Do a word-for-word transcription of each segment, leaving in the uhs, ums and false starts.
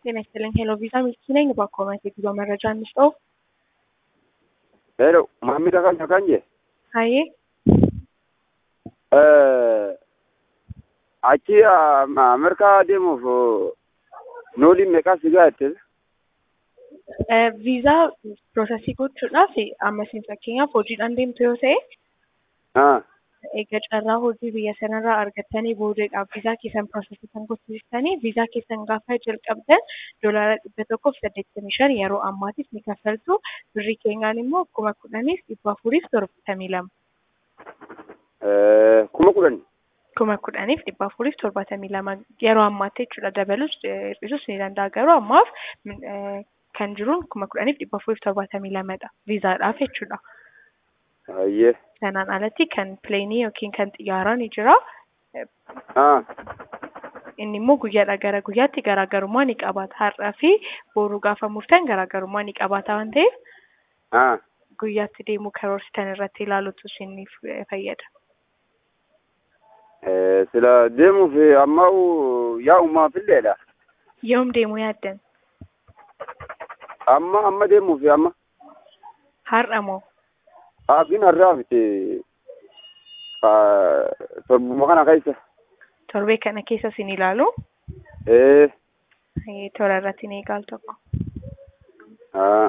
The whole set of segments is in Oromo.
ጤና ይስጥልኝ ሄሎ ቪዛ ሚልኪ ነኝ። በአኮመንት የጉዞ መረጃ እንስጠው። ሄሎ ማሚ ተካኝ ተካኝ አይ እ አቺ አሜሪካ ደሞ ኖሊ መቃስ ጋት ቪዛ ፕሮሰሲንጎቹudhaaf ammasin fakkeenyaaf hojiidhaan deemtu yoo ta'e ah eega carraa hojii biyya sanarraa argattanii boodeedhaaf viizaa keessan piroosesiisan gochuudhaaf viizaa keessan gaafa jalqabdan doolaara dhibba tokkoof saddeettamii shan yeroo ammaatiif ni kaffaltu. Birrii keenyaan immoo kuma kudhaniif dhibba afuriif torbaatamii lama. Eh kuma kudhan kuma kudhaniif dhibba afuriif torbaatamii lama yeroo ammaatti jechuudha. Dabalus hir'isuus ni danda'a garuu ammaaf kan jiruun kuma kudhaniif dhibba afuriif torbaatamii lamadha viizaadhaaf jechuudha. Ayyee. Sanaan alatti kan pileenii yookiin kan xiyyaaraa ni jira. Ah. Inni immoo guyyaadhaa gara guyyaatti garaagarummaa ni qabaata. Har'aa fi boruu gaafa murtan garaagarummaa ni qabaata waan ta'eef. Ah. Guyyaatti deemuu karoorsitan irratti ilaaluutu isiniif fayyada. Eh sila deemuu fi amma yaa'umaa filleedha. Yoom deemuu yaaddan? Amma amma deemuu fi amma. Har'a moo? Abin arraafte torbuma kana keessa. Torbee kana keessa isin ilaalu? Eh. Toora irratti ni eegaal tokko. Ah.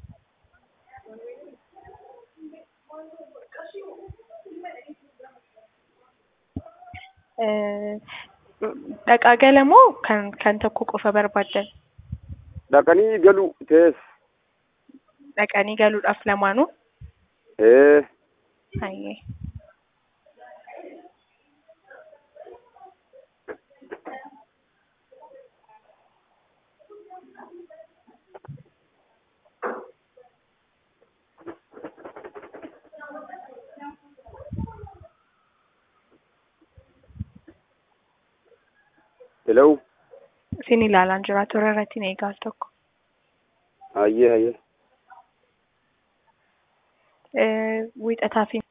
Dhaqaa gala moo kan kan tokko qofa barbaaddan? Dhaqanii galu tees. Dhaqanii galuudhaaf lamaanuu? Eh. Hayyee. Hello. Isin ilaalaan jira toora irratti ni eegaal tokko. Ayyee ayyee. Eh wiixataa fi